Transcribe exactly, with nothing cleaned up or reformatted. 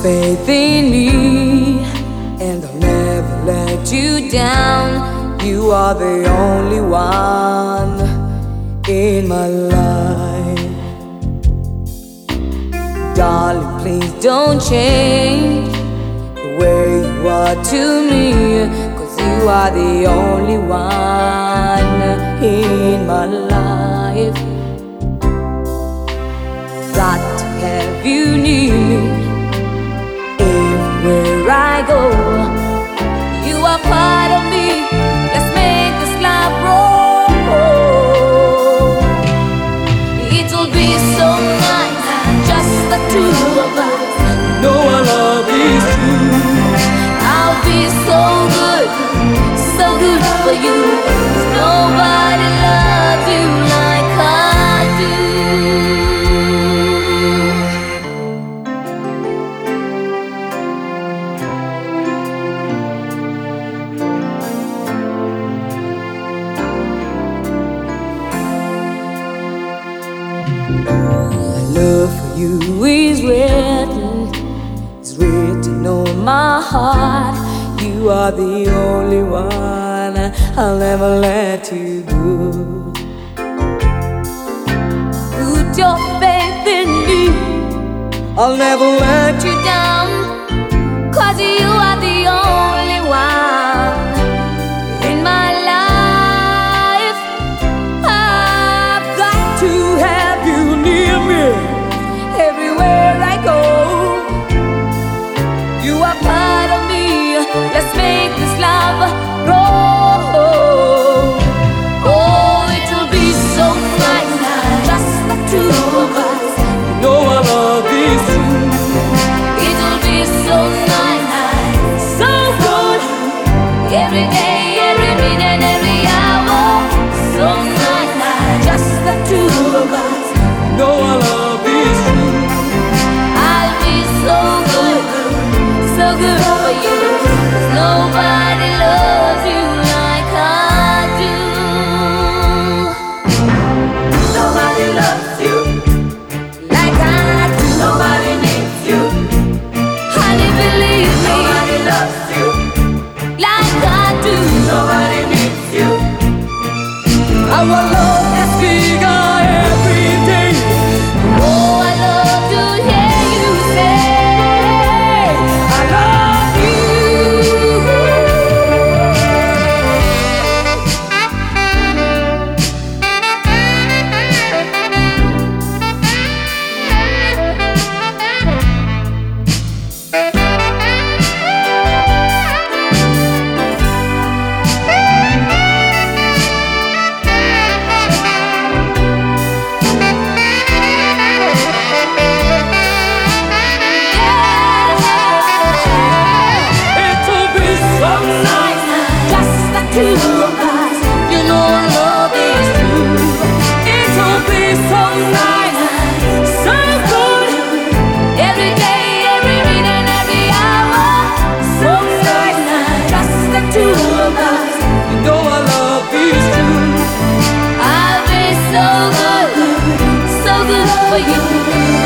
faith in me, and I'll never let you down. You are the only one in my life. Darling, please don't change the way you are to me, 'cause you are the only one in my life. Got to have you near me everywhere I go. You are part of me. Let's make this love roll. It'll be so nice, just the two of us. You know our love is true. I'll be so good, so good for you. 'Cause nobody loves you like I do. My love for you is written, it's written on my heart. You are the only one, I'll never let you go. Put your faith in me, I'll never let you down, 'cause you are the only one in my life. I've got to have you near me everywhere I go. You are part of me. Let's make this love grow. Oh, it'll be so nice, just the two of us. You know our love is true. It'll be so nice, so good, every day, every minute, every hour. So nice, just the two of us. You know our love is true. I'll be so good, so good for you. 'Cause nobody loves you like I do. Nobody loves you like I do. Nobody needs you. Honey, believe me. Nobody loves you like I do. Nobody needs you. Our love is bigger every day. Oh, I love to hear you say I love you. It'll be so nice, just the two of us. You know our love is true. It'll be so nice, so good, every day, every minute, every hour. So nice, just the two of us. You know our love is true. I'll be so good, so good for you.